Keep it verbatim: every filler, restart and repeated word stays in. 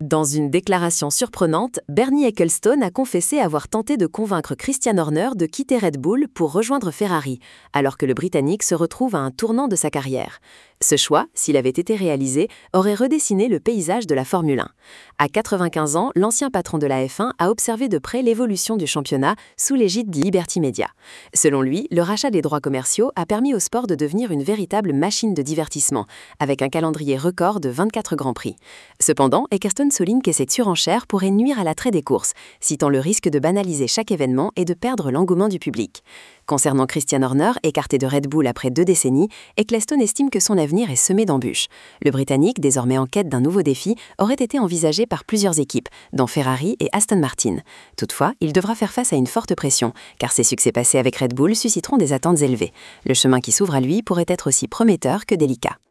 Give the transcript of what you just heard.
Dans une déclaration surprenante, Bernie Ecclestone a confessé avoir tenté de convaincre Christian Horner de quitter Red Bull pour rejoindre Ferrari, alors que le Britannique se retrouve à un tournant de sa carrière. Ce choix, s'il avait été réalisé, aurait redessiné le paysage de la Formule un. À quatre-vingt-quinze ans, l'ancien patron de la F un a observé de près l'évolution du championnat sous l'égide de Liberty Media. Selon lui, le rachat des droits commerciaux a permis au sport de devenir une véritable machine de divertissement, avec un calendrier record de vingt-quatre grands prix. Cependant, Ecclestone souligne que cette surenchère pourrait nuire à l'attrait des courses, citant le risque de banaliser chaque événement et de perdre l'engouement du public. Concernant Christian Horner, écarté de Red Bull après deux décennies, Ecclestone estime que son avenir est semé d'embûches. Le Britannique, désormais en quête d'un nouveau défi, aurait été envisagé par plusieurs équipes, dont Ferrari et Aston Martin. Toutefois, il devra faire face à une forte pression, car ses succès passés avec Red Bull susciteront des attentes élevées. Le chemin qui s'ouvre à lui pourrait être aussi prometteur que délicat.